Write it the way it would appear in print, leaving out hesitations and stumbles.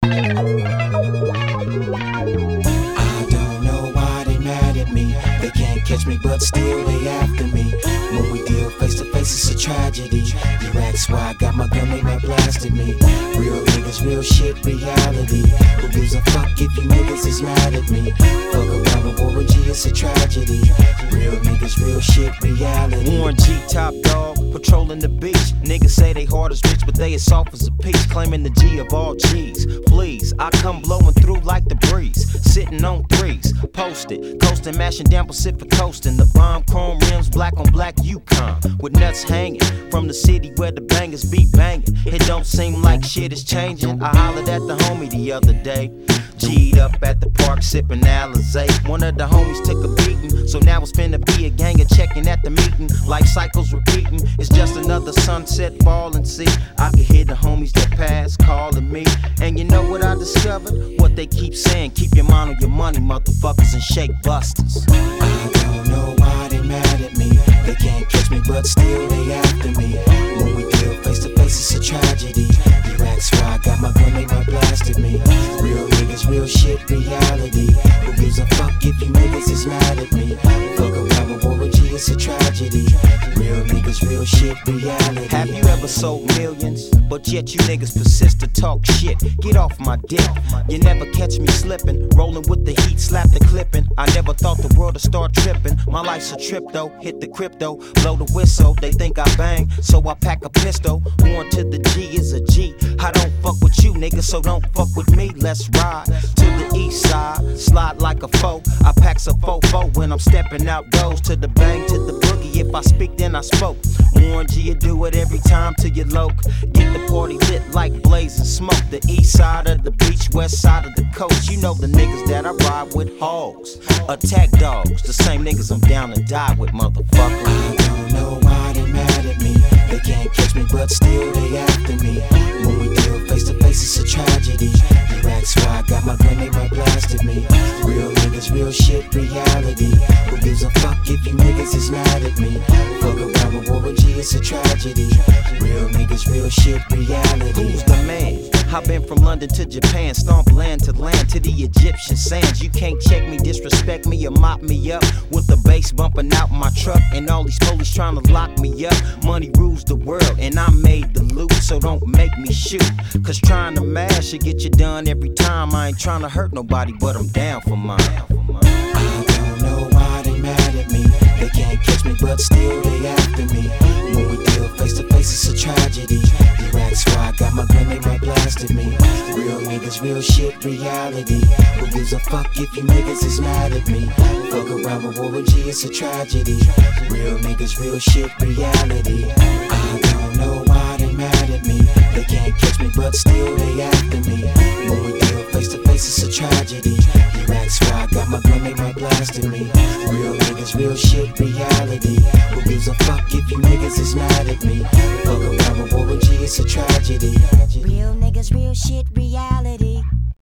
I don't know why they mad at me. They can't catch me, but still they after me. When we deal face to face, it's a tragedy. You ask why I got my gun, they might blast at me. Real niggas, real shit, reality. Who gives a fuck if you niggas is mad at me? Fuck around with Warren G, it's a tragedy. Real niggas, real shit, reality. Warren G, top dog, patrolling the beach. Niggas say they hard as rich, but they as soft as a peach. Claiming the G of all G's. Please, I come blowing through like the breeze. Sitting on threes, posted, coasting, mashing down Pacific coasting. The bomb chrome rims, black on black Yukon, with nuts hanging from the city where the bangers be banging. It don't seem like shit is changing. I hollered at the homie the other day. G'd up at the park sipping Alizé. One of the homies took a beating, so now it's finna be a gang of checking at the meeting. Life cycles repeating, it's just another sunset falling. See, I can hear the homies that pass calling me. And you know what I discovered? What they keep saying, keep your mind on your money, motherfuckers, and shake busters. I don't know why they mad at me. They can't catch me, but still they after me. When we deal face to face, it's a tragedy. You ask why I got my gun, they might blast at me. Real niggas, real shit, reality. Who gives a fuck if you niggas is mad at me? Fuck around with Warren G, it's a tragedy. Real niggas, real shit, reality. Have you ever sold millions, but yet you niggas persist to talk shit? Get off my dick. You never catch me slipping, rolling with the heat, slap the clipping. I never thought the world would start tripping. My life's a trip though, hit the crypto, blow the whistle. They think I bang, so I pack a pistol. Born to the G is a G. I don't fuck with you niggas, so don't fuck with me. Let's ride to the east side, slide like a foe. I packs a fofo when I'm stepping outdoors. To the bang, to the boogie. If I speak, then I spoke. Warren G, you do it every time to your loc. Get the party lit like blazing smoke. The east side of the beach, west side of the coast. You know the niggas that I ride with, hoes, attack dogs. The same niggas I'm down to die with, motherfucker. I don't know why they mad at me. They can't catch me, but still they after me. When we deal face to face, it's a tragedy. You ask why I got my gun, they might blast at me. Real niggas, real shit, reality. Who gives a fuck if you niggas is mad at me? Fuck around with Warren G, it's a tragedy. Real niggas, real shit, reality. Who's the man? I've been from London to Japan, stomp land to the Egyptian sands. You can't check me, disrespect me, or mop me up with the bass bumping out my truck, and all these police trying to lock me up. Money rules the world, and I made the loot, so don't make me shoot. Cause trying to mash should get you done every time. I ain't trying to hurt nobody, but I'm down for mine. I don't know why they mad at me. They can't catch me, but still they after me. When we deal face to face, it's a tragedy. You ask why I got my gun, they might blast at me. Real niggas, real shit, reality. Who gives a fuck if you niggas is mad at me? Fuck around with Warren G, it's a tragedy. Real niggas, real shit, reality. I don't know why they mad at me. They can't catch me, but still they after me. When we deal face to face, it's a tragedy. You ask why I got my gun, they might blast at me. Real niggas, real shit, reality.